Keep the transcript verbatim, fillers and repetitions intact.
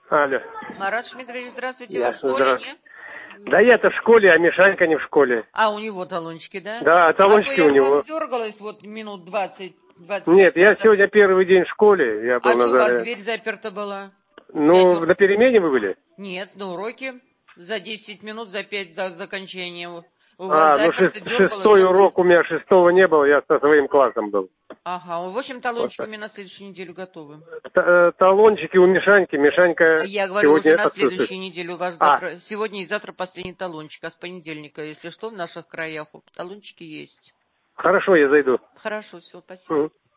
Алло. Марат Шмидрович, здравствуйте. Вы в Ясно, школе, здравствуйте. не? Да я-то в школе, а Мишанька не в школе. А, у него талончики, да? Да, талончики а то я у него. вам дергалась вот минут двадцать, двадцать Нет, пять я назад. сегодня первый день в школе, я был А на что у вас заре. дверь заперта была? Ну, Дядя... на перемене вы были? Нет, на уроке. За десять минут, за пять до закончания. У вас А, ну заперто, шест- дергалась, шестой дергалась. урок у меня шестого не было, я со своим классом был. Ага, в общем, Вот талончики у так. меня на следующую неделю готовы. Т- э, Талончики у Мишаньки, Мишанька Я говорю, уже сегодня на отсутствует. следующую неделю. У вас А, завтра, сегодня и завтра последний талончик, а с понедельника, если что, в наших краях талончики есть. хорошо, я зайду. Хорошо, все, спасибо. Мгм.